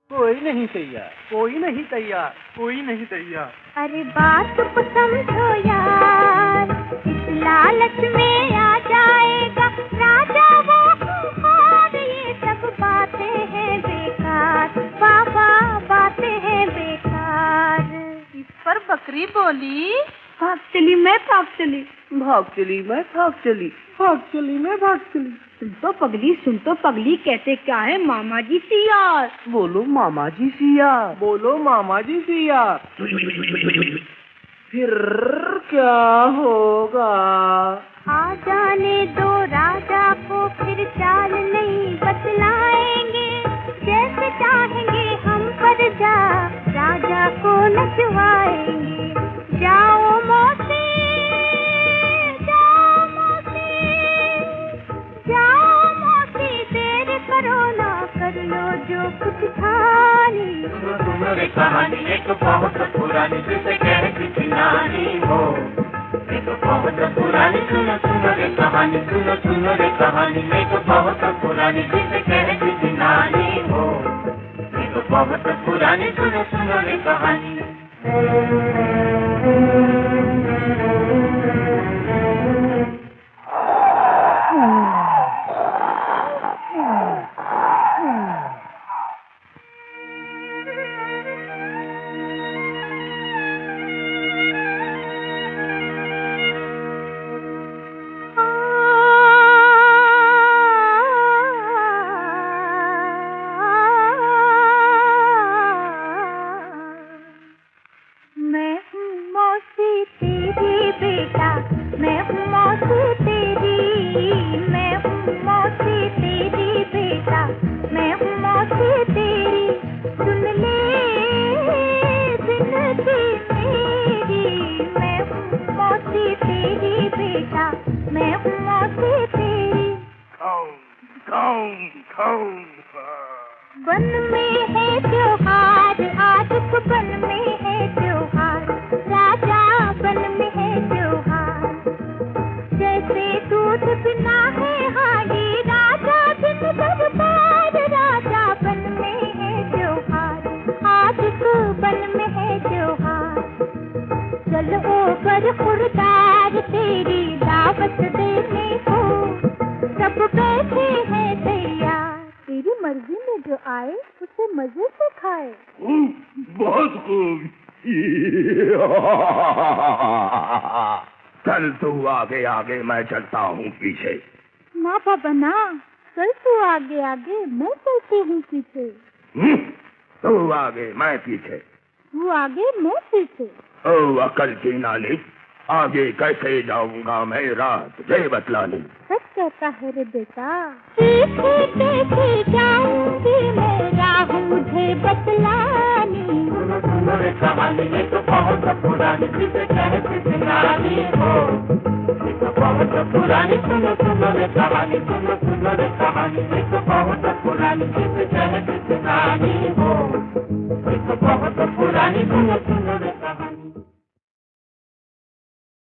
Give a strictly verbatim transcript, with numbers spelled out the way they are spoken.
कोई नहीं तैयार, कोई नहीं तैयार, कोई नहीं तैयार। अरे बात को समझो यार, इस लालच में आ जाएगा राजा वो खूंखार। ये सब बातें हैं बेकार, बाबा बातें हैं बेकार। इस पर बकरी बोली, भाग चली मैं भाग चली, भाग चली मैं भाग चली, भाग चली मैं भाग चली। सुन तो पगली, सुन तो पगली, कहते क्या है मामा जी सियार। बोलो मामा जी सियार, बोलो मामा जी सियार। फिर क्या होगा? आ जाने दो राजा को, फिर चाल नहीं बतलाएंगे। जैसे चाहेंगे हम पर जा, राजा को नचवाएंगे। जाओ मौसी, जाओ मौसी, जाओ मौसी, देर करो ना, कर लो जो कुछ खानी। सुनो सुनो रे कहानी एक बहुत पुरानी, जिसे कहती थी नानी हो। एक बहुत पुरानी, सुनो सुनो रे कहानी, सुनो सुनो रे कहानी एक बहुत पुरानी, जिसे कहती थी नानी हो। एक बहुत पुरानी, सुनो सुनो रे कहानी। बन में है त्योहार आज, तो बन में है त्योहार, राजा बन में है त्योहार। जैसे दूध बिना है हांडी, राजा दिन दरबार, राजा बन में है त्योहार, आज तो बन में है त्योहार। चलो बर खुरदार तेरी दावत देने को, सब बैठे हैं तैयार। तेरी मर्जी में जो आए उसे मजे से खाए। बहुत खूब। चल तू आगे आगे, मैं चलता हूँ पीछे। ना बाबा ना, चल तू आगे आगे, मैं चलती हूँ पीछे। तू आगे मैं पीछे, तू आगे मैं पीछे। ओ अकल की नानी, आगे कैसे जाऊंगा मैं, रात तुझे बतलानी। सच कहता है रे बेटा, पीछे पीछे जाऊंगी मैं, राह मुझे बतलानी। सुनो सुनो रे कहानी एक बहुत पुरानी, जिसे कहती थी नानी हो। एक बहुत पुरानी, सुनो सुनो रे कहानी, सुनो सुनो रे कहानी एक बहुत पुरानी, जिसे कहती थी नानी हो। एक बहुत पुरानी, सुनो सुनो रे